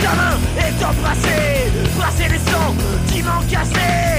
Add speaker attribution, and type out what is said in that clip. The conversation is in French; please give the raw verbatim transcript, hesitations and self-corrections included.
Speaker 1: ta main et t'embrasser, brasser les sangs qui m'ont cassé.